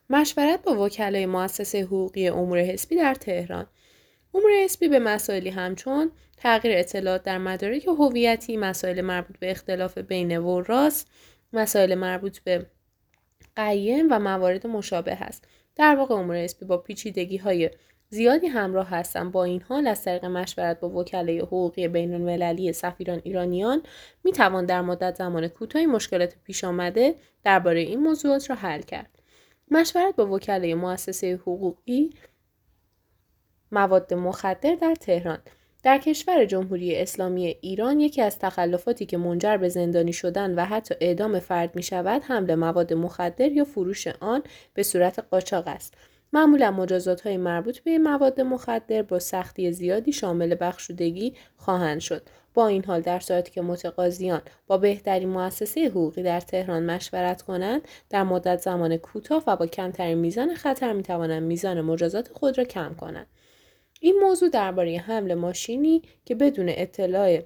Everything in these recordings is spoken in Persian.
مشورت با وکلای مؤسسه حقوقی امور حزبی در تهران. امور حزبی به مسائلی همچون تغییر اطلاعات در مدارک هویتی، مسائل مربوط به اختلاف بین و راست، مسائل مربوط به قیم و موارد مشابه است. در واقع امور حزبی با پیچیدگی‌های زیادی همراه هستند. با این حال از طریق مشورت با وکلای حقوقی بین‌المللی سفیران ایرانیان می‌توان در مدت زمان کوتاهی مشکلات پیش آمده درباره این موضوعات را حل کرد. مشورت با وکلای مؤسسه حقوقی مواد مخدر در تهران. در کشور جمهوری اسلامی ایران یکی از تخلفاتی که منجر به زندانی شدن و حتی اعدام فرد می شود حمل مواد مخدر یا فروش آن به صورت قاچاق است. معمولا مجازات‌های مربوط به مواد مخدر با سختی زیادی شامل بخشودگی خواهند شد. با این حال در صورتی که متقاضیان با بهترین مؤسسه حقوقی در تهران مشورت کنند، در مدت زمان کوتاه و با کمترین میزان خطر می توانند میزان مجازات خود را کم کنند. این موضوع درباره حمل ماشینی که بدون اطلاع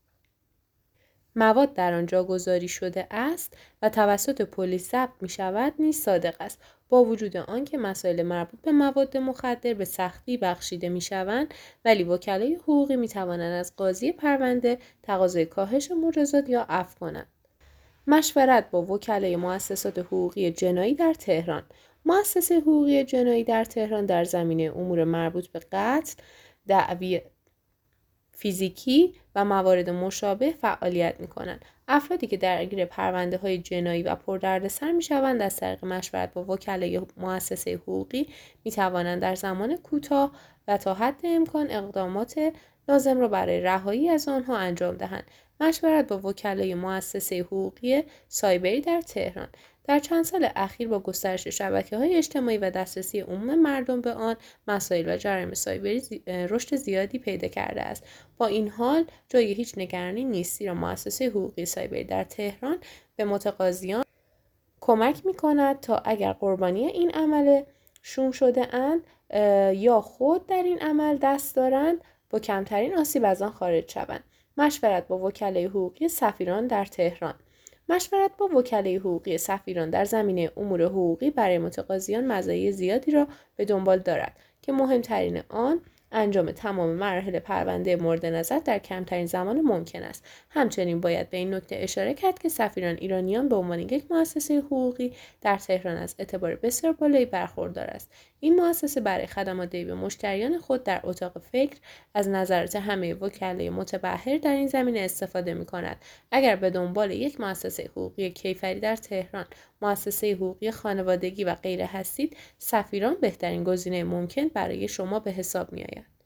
مواد در آن جاگذاری شده است و توسط پلیس ضبط می شود نیز صادق است. با وجود آنکه مسائل مربوط به مواد مخدر به سختی بخشیده می شوند، ولی وکلای حقوقی می توانند از قاضی پرونده تقاضای کاهش مجازات یا عفو کنند. مشورت با وکلای مؤسسات حقوقی جنایی در تهران. مؤسسه حقوقی جنایی در تهران در زمینه امور مربوط به قتل، دعوی فیزیکی و موارد مشابه فعالیت می‌کنند. افرادی که درگیر پرونده‌های جنایی و پردردسر می‌شوند از طریق مشورت با وکلای مؤسسه حقوقی می‌توانند در زمان کوتاه و تا حد امکان اقدامات لازم را برای رهایی از آنها انجام دهند. مشورت با وکلای مؤسسه حقوقی سایبری در تهران. در چند سال اخیر با گسترش شبکه‌های اجتماعی و دسترسی عموم مردم به آن، مسائل و جرایم سایبری رشد زیادی پیدا کرده است. با این حال جای هیچ نگرانی نیست، زیرا مؤسسه حقوقی سایبری در تهران به متقاضیان کمک می‌کند تا اگر قربانی این عمل شوم شده اند یا خود در این عمل دست دارند، با کمترین آسیب از آن خارج شوند. مشورت با وکلای حقوقی سفیران در تهران. مشورت با وکلای حقوقی سفیران در زمینه امور حقوقی برای متقاضیان مزایای زیادی را به دنبال دارد که مهمترین آن انجام تمام مراحل پرونده مورد نظر در کمترین زمان ممکن است. همچنین باید به این نکته اشاره کرد که سفیران ایرانیان به عنوان یک مؤسسه حقوقی در تهران از اعتبار بسیار بالایی برخوردار است. این مؤسسه برای خدمات دهی به مشتریان خود در اتاق فکر از نظرات همه وکلای متبحر در این زمینه استفاده می‌کند. اگر به دنبال یک مؤسسه حقوقی کیفری در تهران، مؤسسه حقوقی خانوادگی و غیره هستید، سفیران بهترین گزینه ممکن برای شما به حساب می‌آید.